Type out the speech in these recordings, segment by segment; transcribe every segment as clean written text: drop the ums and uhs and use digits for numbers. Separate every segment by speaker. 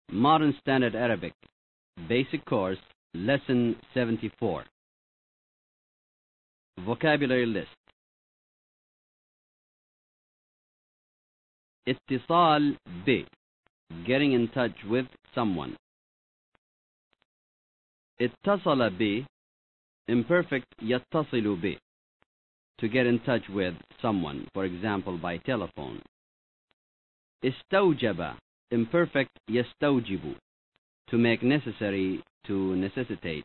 Speaker 1: Modern Standard Arabic, Basic Course, Lesson 74. Vocabulary List. اتصال ب, getting in touch with someone. اتصل ب, imperfect يتصل ب, to get in touch with someone, for example by telephone. استوجب, imperfect يستوجب, to make necessary, to necessitate.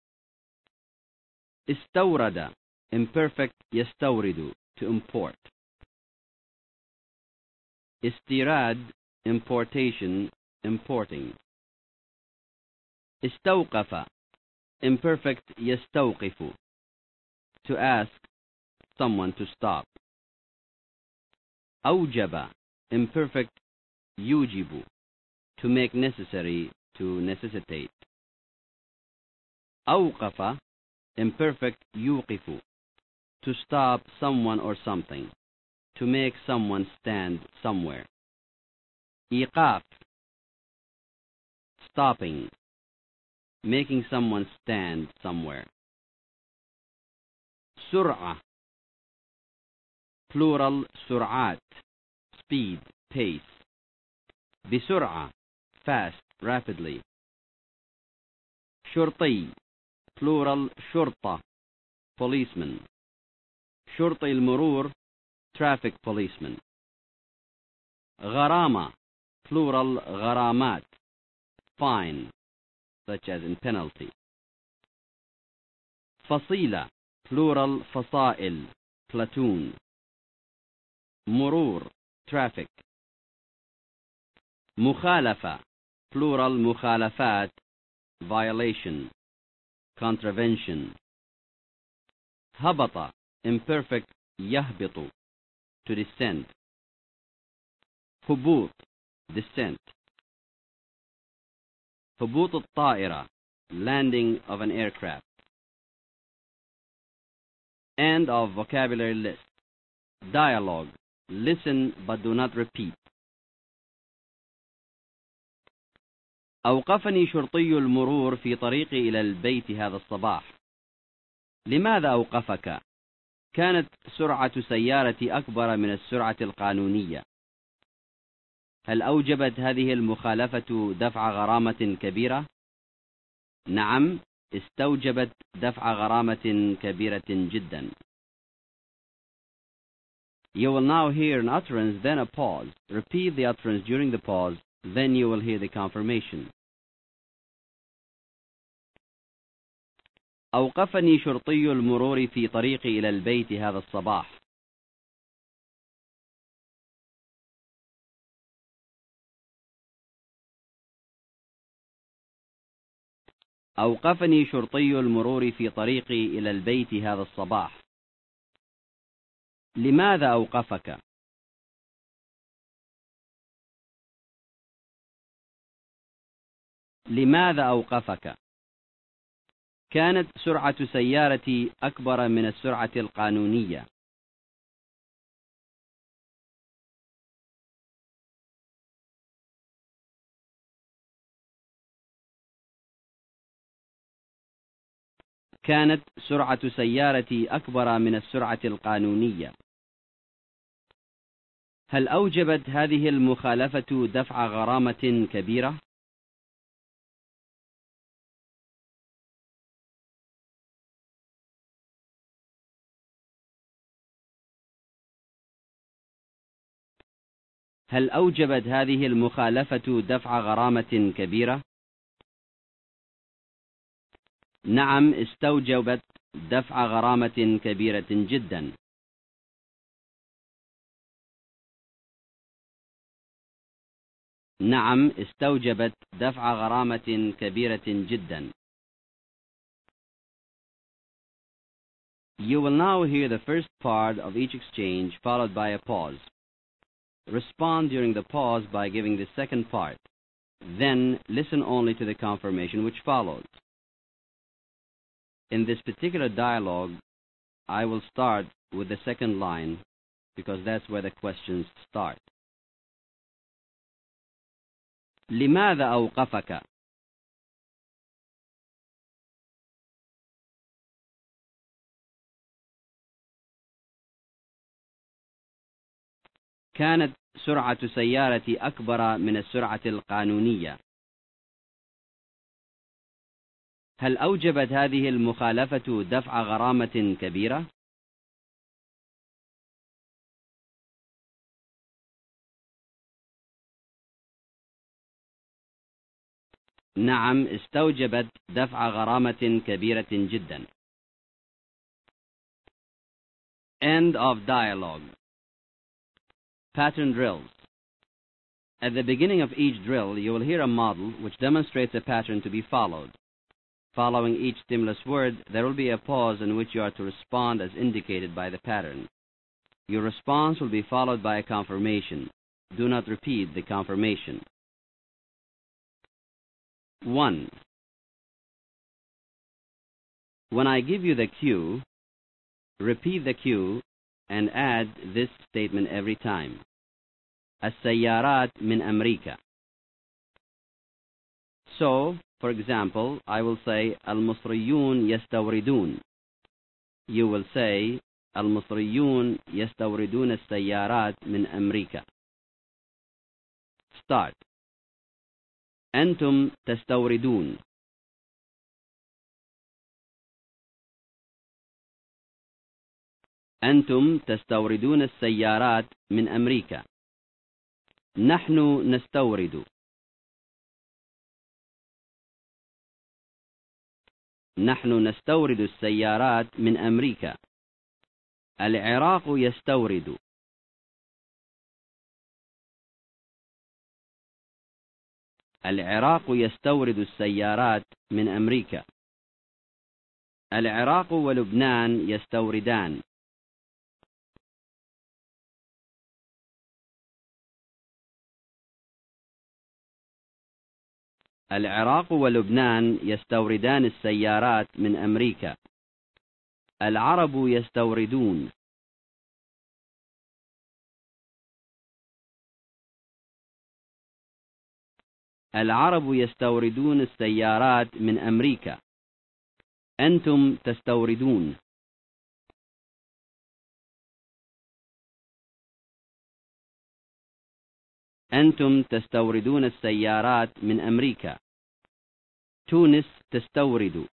Speaker 1: استورد, imperfect يستورد, to import. استيراد, importation, importing. استوقف, imperfect يستوقف, to ask someone to stop. أوجب, imperfect يوجب, to make necessary, to necessitate. أوقف, imperfect يوقف, to stop someone or something, to make someone stand somewhere. إيقاف, stopping, making someone stand somewhere. سرعة, plural سرعات, speed, pace. بسرعة, fast, rapidly. شرطي, plural شرطة, policeman. شرطي المرور, traffic policeman. غرامة, plural غرامات, fine, such as in penalty. فصيلة, plural فصائل, platoon. مرور, traffic. مخالفة, plural مخالفات, violation, contravention. هبط, imperfect يهبط, to descend. هبوط, descent. هبوط الطائرة, landing of an aircraft. End of vocabulary list. Dialogue. Listen but do not repeat. أوقفني شرطي المرور في طريقي إلى البيت هذا الصباح. لماذا أوقفك؟ كانت سرعة سيارتي أكبر من السرعة القانونية. هل أوجبت هذه المخالفة دفع غرامة كبيرة؟ نعم، استوجبت دفع غرامة كبيرة جدا. You will now hear an utterance, then a pause. Repeat the utterance during the pause, then you will hear the confirmation. أوقفني شرطي المرور في طريقي إلى البيت هذا الصباح. أوقفني شرطي المرور في طريقي إلى البيت هذا الصباح. لماذا أوقفك؟ لماذا أوقفك؟ كانت سرعة سيارتي أكبر من السرعة القانونية. كانت سرعة سيارتي أكبر من السرعة القانونية. هل أوجبت هذه المخالفة دفع غرامة كبيرة؟ هل أوجبت هذه المخالفة دفع غرامة كبيرة؟ نعم، استوجبت دفع غرامة كبيرة جدا. نعم، استوجبت دفع غرامة كبيرة جدا. You will now hear the first part of each exchange followed by a pause. Respond during the pause by giving the second part. Then listen only to the confirmation which follows. In this particular dialogue, I will start with the second line because that's where the questions start. لماذا أوقفك؟ كانت سرعة سيارتي أكبر من السرعة القانونية. هل أوجبت هذه المخالفة دفع غرامة كبيرة؟ نعم، استوجبت دفع غرامة كبيرة جدا. End of dialogue. Pattern drills. At the beginning of each drill, you will hear a model which demonstrates a pattern to be followed. Following each stimulus word, there will be a pause in which you are to respond as indicated by the pattern. Your response will be followed by a confirmation. Do not repeat the confirmation. 1. When I give you the cue, repeat the cue and add this statement every time. السيارات من أمريكا. So, for example, I will say المصريون يستوردون. You will say المصريون يستوردون السيارات من أمريكا. Start. أنتم تستوردون. أنتم تستوردون السيارات من أمريكا. نحن نستورد. نحن نستورد السيارات من أمريكا. العراق يستورد. العراق يستورد السيارات من أمريكا. العراق ولبنان يستوردان. العراق ولبنان يستوردان السيارات من أمريكا. العرب يستوردون. العرب يستوردون السيارات من أمريكا. أنتم تستوردون. أنتم تستوردون السيارات من أمريكا. تونس تستورد.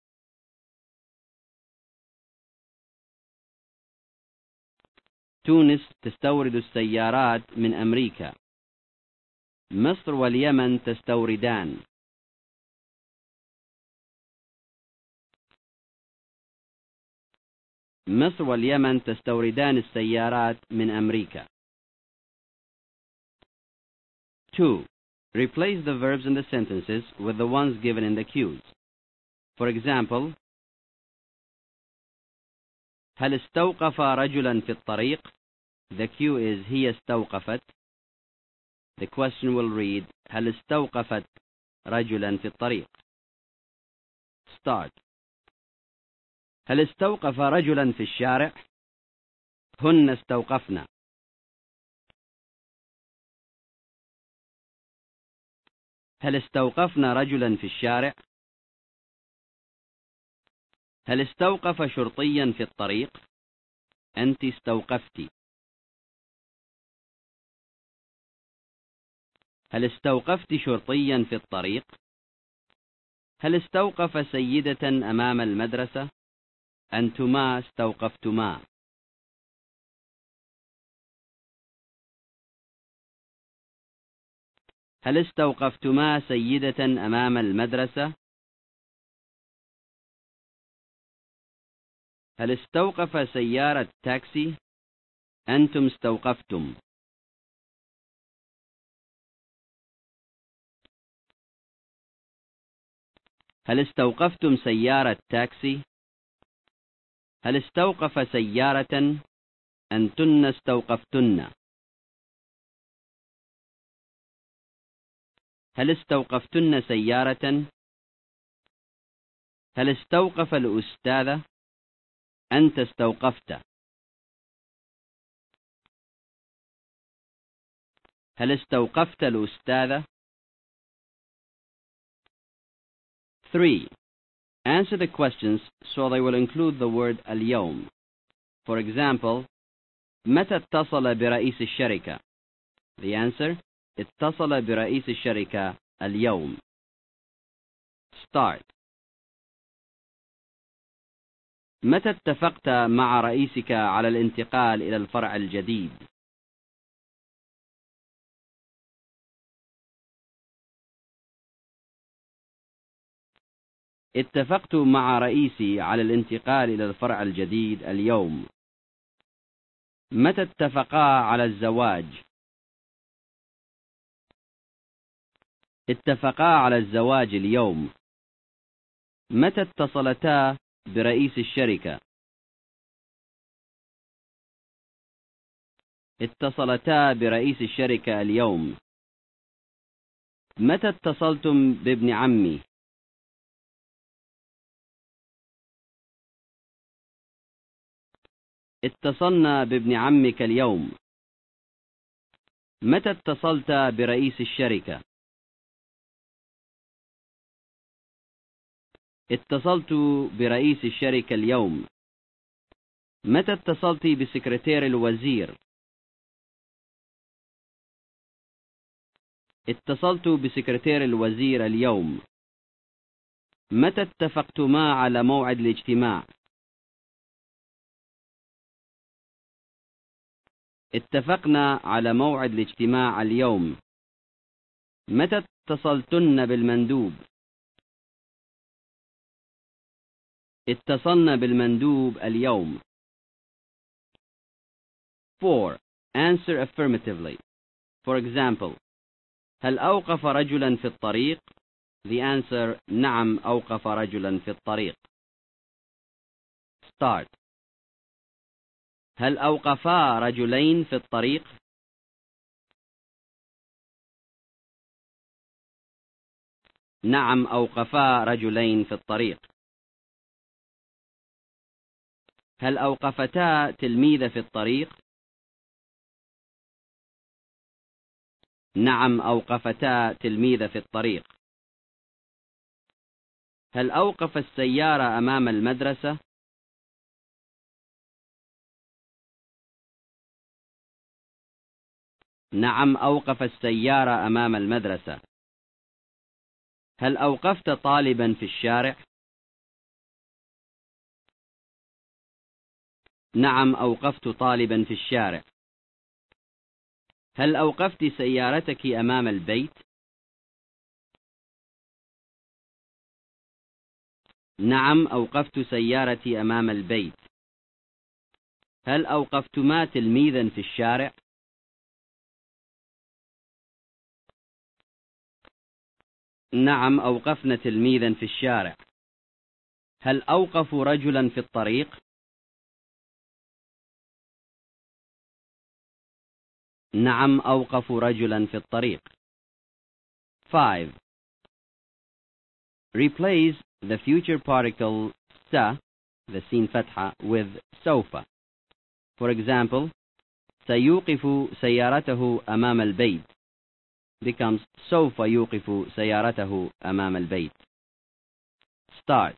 Speaker 1: تونس تستورد السيارات من أمريكا. مصر واليمن تستوردان. مصر واليمن تستوردان السيارات من أمريكا. 2. Replace the verbs in the sentences with the ones given in the cues. For example, هل استوقف رجلا في الطريق? The cue is هي استوقفت. The question will read هل استوقفت رجلا في الطريق? Start. هل استوقف رجلا في الشارع؟ هن استوقفنا. هل استوقفنا رجلا في الشارع؟ هل استوقف شرطيا في الطريق؟ أنت استوقفتِ. هل استوقفت شرطيا في الطريق؟ هل استوقف سيدة أمام المدرسة؟ أنتما استوقفتما. هل استوقفتما سيدة أمام المدرسة؟ هل استوقف سيارة تاكسي؟ أنتم استوقفتم. هل استوقفتم سيارة تاكسي؟ هل استوقف سيارة؟ أنتن استوقفتن. هل استوقفتن سيارة؟ هل استوقف الأستاذ؟ أنت استوقفت. هل استوقفت الأستاذ؟ 3. Answer the questions so they will include the word اليوم. For example, متى اتصل برئيس الشركة? The answer: اتصل برئيس الشركة اليوم. Start. متى اتفقت مع رئيسك على الانتقال إلى الفرع الجديد؟ اتفقت مع رئيسي على الانتقال إلى الفرع الجديد اليوم. متى اتفقا على الزواج؟ اتفقا على الزواج اليوم. متى اتصلتا برئيس الشركة؟ اتصلتا برئيس الشركة اليوم. متى اتصلتم بابن عمي؟ اتصلنا بابن عمك اليوم. متى اتصلت برئيس الشركة؟ اتصلت برئيس الشركة اليوم. متى اتصلت بسكرتير الوزير؟ اتصلت بسكرتير الوزير اليوم. متى اتفقتما على موعد الاجتماع؟ اتفقنا على موعد الاجتماع اليوم. متى اتصلتن بالمندوب؟ اتصلنا بالمندوب اليوم. 4. Answer affirmatively. For example, هل أوقف رجلا في الطريق؟ The answer: نعم أوقف رجلا في الطريق. Start. هل أوقفا رجلين في الطريق؟ نعم أوقفا رجلين في الطريق. هل أوقفتا تلميذ في الطريق؟ نعم أوقفتا تلميذ في الطريق. هل أوقف السيارة أمام المدرسة؟ نعم أوقف السيارة أمام المدرسة. هل أوقفت طالبا في الشارع؟ نعم أوقفت طالبا في الشارع. هل أوقفت سيارتك أمام البيت؟ نعم أوقفت سيارتي أمام البيت. هل أوقفتما تلميذا في الشارع؟ نعم أوقفنا تلميذا في الشارع. هل أوقفوا رجلا في الطريق؟ نعم أوقفوا رجلا في الطريق. 5. Replace the future particle س, the سين فتحة, with سوف. For example, سيوقف سيارته أمام البيت becomes سوف يوقف سيارته أمام البيت. Start.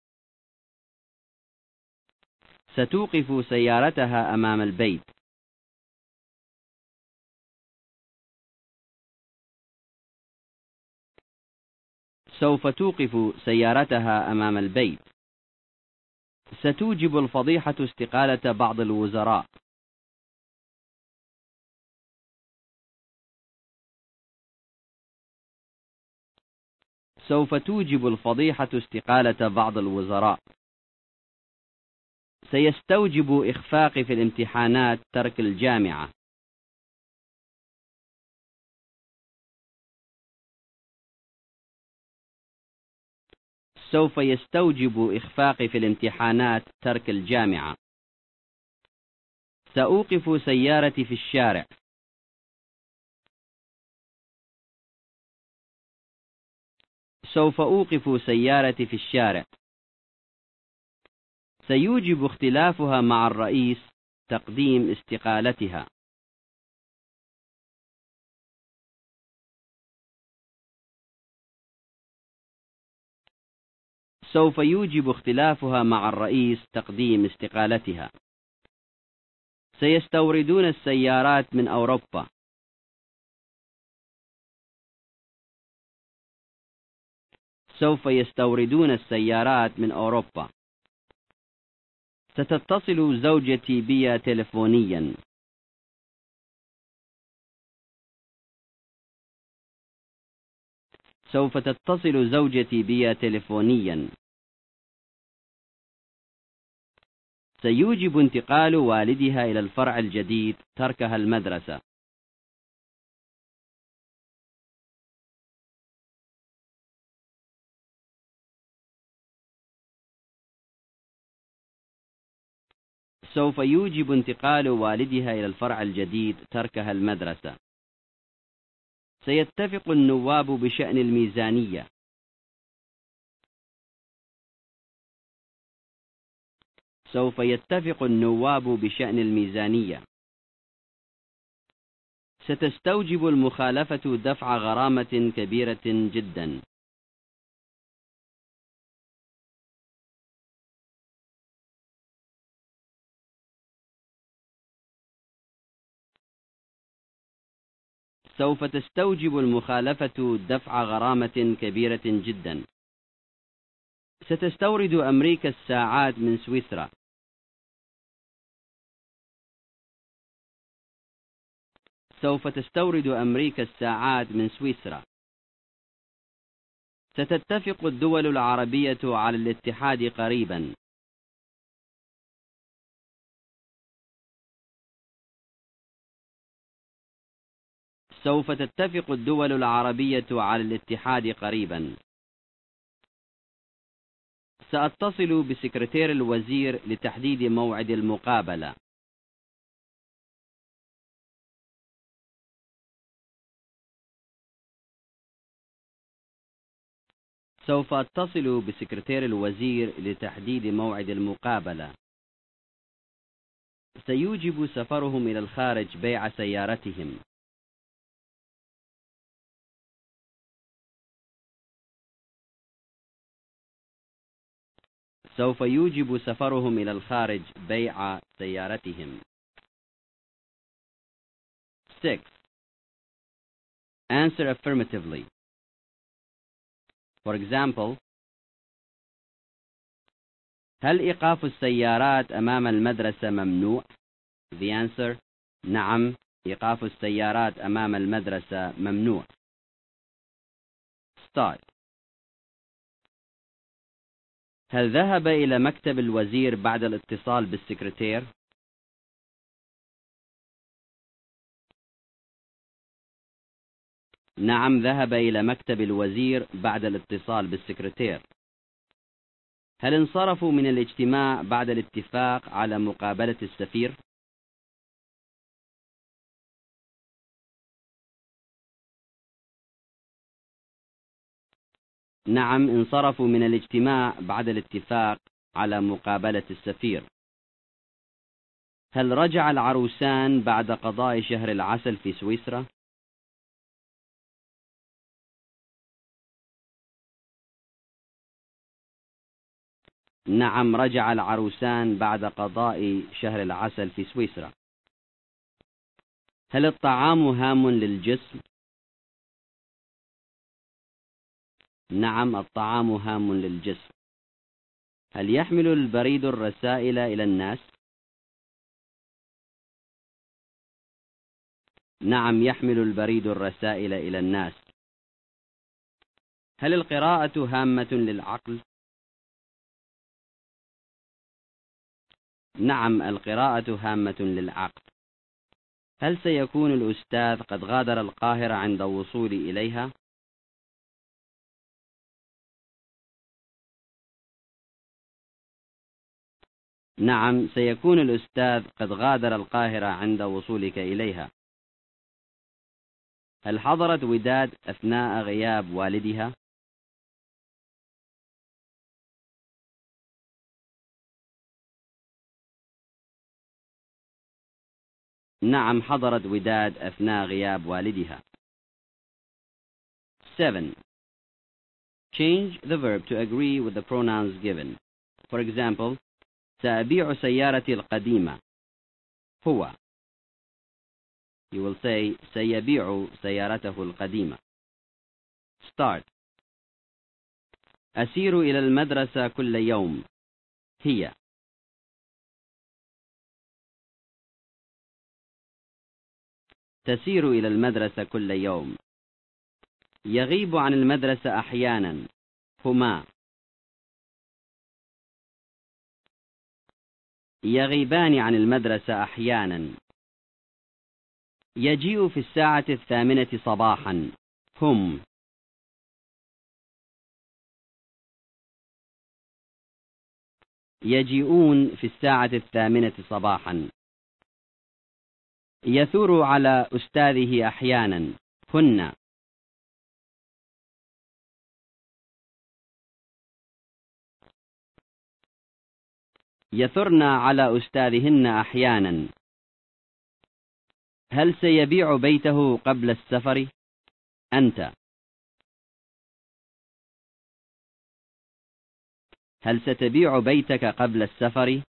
Speaker 1: ستوقف سيارتها أمام البيت. سوف توقف سيارتها أمام البيت. ستوجب الفضيحة استقالة بعض الوزراء. سوف توجب الفضيحة استقالة بعض الوزراء. سيستوجب إخفاقي في الامتحانات ترك الجامعة. سوف يستوجب إخفاقي في الامتحانات ترك الجامعة. سأوقف سيارتي في الشارع. سوف أوقف سيارتي في الشارع. سيوجب اختلافها مع الرئيس تقديم استقالتها. سوف يوجب اختلافها مع الرئيس تقديم استقالتها. سيستوردون السيارات من أوروبا. سوف يستوردون السيارات من أوروبا. ستتصل زوجتي بي تلفونيا. سوف تتصل زوجتي بي تلفونيا. سيوجب انتقال والدها إلى الفرع الجديد تركها المدرسة. سوف يوجب انتقال والدها إلى الفرع الجديد تركها المدرسة. سيتفق النواب بشأن الميزانية. سوف يتفق النواب بشأن الميزانية. ستستوجب المخالفة دفع غرامة كبيرة جدا. سوف تستوجب المخالفة دفع غرامة كبيرة جدا. ستستورد أمريكا الساعات من سويسرا. سوف تستورد أمريكا الساعات من سويسرا. ستتفق الدول العربية على الاتحاد قريبا. سوف تتفق الدول العربية على الاتحاد قريبا. سأتصل بسكرتير الوزير لتحديد موعد المقابلة. سوف أتصل بسكرتير الوزير لتحديد موعد المقابلة. سيوجب سفرهم إلى الخارج بيع سيارتهم. سوف يوجب سفرهم إلى الخارج بيع سيارتهم. 6. Answer affirmatively. For example, هل إيقاف السيارات أمام المدرسة ممنوع؟ The answer: نعم، إيقاف السيارات أمام المدرسة ممنوع. Start. هل ذهب إلى مكتب الوزير بعد الاتصال بالسكرتير؟ نعم، ذهب إلى مكتب الوزير بعد الاتصال بالسكرتير. هل انصرفوا من الاجتماع بعد الاتفاق على مقابلة السفير؟ نعم، انصرفوا من الاجتماع بعد الاتفاق على مقابلة السفير. هل رجع العروسان بعد قضاء شهر العسل في سويسرا؟ نعم، رجع العروسان بعد قضاء شهر العسل في سويسرا. هل الطعام هام للجسم؟ نعم، الطعام هام للجسم. هل يحمل البريد الرسائل إلى الناس؟ نعم، يحمل البريد الرسائل إلى الناس. هل القراءة هامة للعقل؟ نعم، القراءة هامة للعقل. هل سيكون الأستاذ قد غادر القاهرة عند وصولي إليها؟ نعم، سيكون الأستاذ قد غادر القاهرة عند وصولك إليها. هل حضرت وداد أثناء غياب والدها؟ نعم، حضرت وداد أثناء غياب والدها. 7. Change the verb to agree with the pronouns given. For example, سأبيع سيارتي القديمة. هو. You will say سيبيع سيارته القديمة. Start. أسير إلى المدرسة كل يوم. هي. تسير إلى المدرسة كل يوم. يغيب عن المدرسة أحيانا. هما. يغيبان عن المدرسة أحيانا. يجيء في الساعة 8 صباحا. هم. يجيئون في الساعة 8 صباحا. يثور على أستاذه أحيانا. هن. يثرن على أستاذهن أحيانا. هل سيبيع بيته قبل السفر؟ أنت. هل ستبيع بيتك قبل السفر؟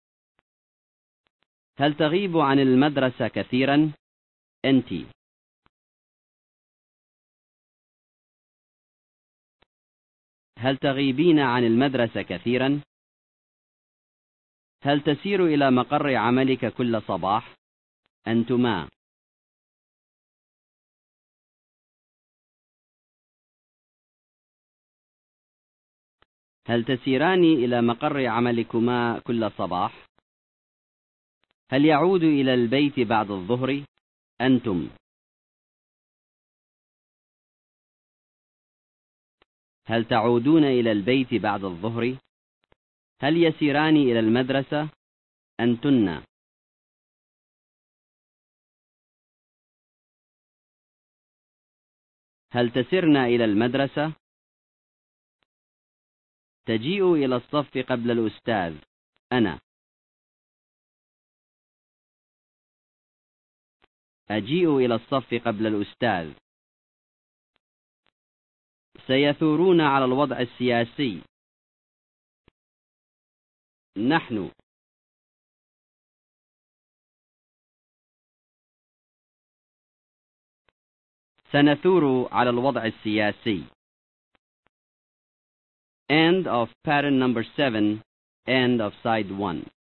Speaker 1: هل تغيب عن المدرسة كثيرا؟ أنت. هل تغيبين عن المدرسة كثيرا؟ هل تسير إلى مقر عملك كل صباح؟ أنتما. هل تسيران إلى مقر عملكما كل صباح؟ هل يعود إلى البيت بعد الظهر؟ أنتم. هل تعودون إلى البيت بعد الظهر؟ هل يسيران إلى المدرسة؟ أنتن. هل تسرن إلى المدرسة؟ تجيء إلى الصف قبل الأستاذ. أنا. أجيء إلى الصف قبل الأستاذ. سيثورون على الوضع السياسي. نحن. سنثور على الوضع السياسي. End of pattern number 7, end of side 1.